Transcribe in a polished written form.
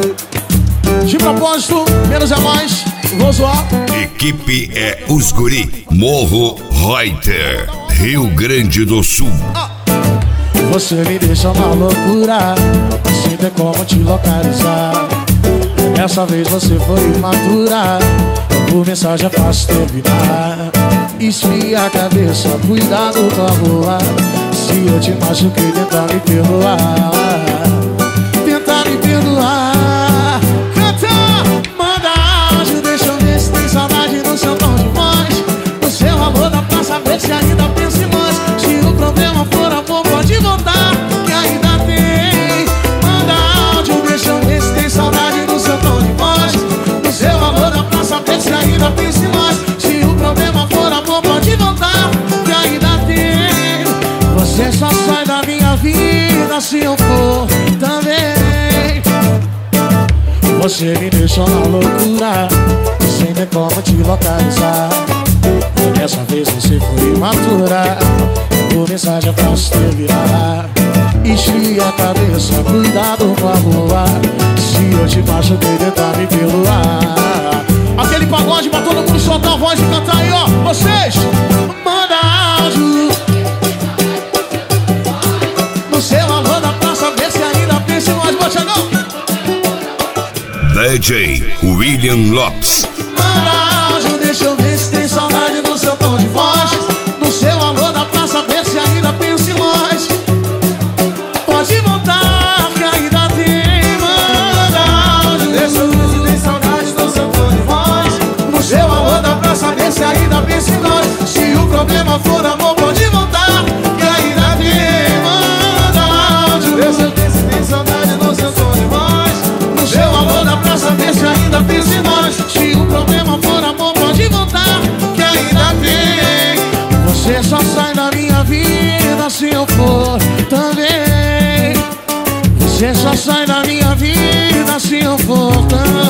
De propósito, menos é mais. Vou zoar. Equipe é os guri. Morro Reuter, Rio Grande do Sul. Você me deixa uma loucura, sem ter como te localizar. Dessa vez você foi imatura, por mensagem é fácil terminar. Esfria a cabeça, cuidado com a rua. Se eu te machuquei, tenta me perdoar. Tenta me perdoar. Canta, manda áudio, deixa eu ver se tem saudade no seu tom de voz. No seu amor dá pra saber se ainda pensa em nós. Se o problema for amor, pode voltar, que ainda tem. Manda áudio, deixa eu ver se tem saudade no seu tom de voz. No seu amor dá pra saber se ainda pensa em nós. Se o problema for amor, pode voltar, que ainda tem. Você só sai da minha vida se eu for também. Você me deixou na loucura, sem ter como te localizar. Dessa vez você foi imatura, por mensagem é fácil terminar. Esfria a cabeça, cuidado com a rua. Se eu te machuquei, tenta me perdoar. Aquele pagode pra todo mundo soltar a voz e cantar aí, ó. Vocês, manda áudio. No seu amor dá pra saber se ainda pensa em nós. Boa, chegou! DJ William Lopes. Manda áudio, deixa eu ver se tem saudade no seu tom de voz. No seu amor dá pra saber se ainda pensa em nós. Pode voltar, que ainda tem. Manda áudio, deixa eu ver se tem saudade no seu tom de voz. No seu amor dá pra saber se ainda pensa em nós. Se o problema for amor, pode voltar, que ainda tem. Manda áudio, deixa eu ver se tem saudade no seu tom de voz. No seu amor dá pra saber se ainda pensa em nós. Se o problema for amor, pode voltar, que ainda tem. Você só sai da minha vida se eu for também. Você só sai da minha vida se eu for também.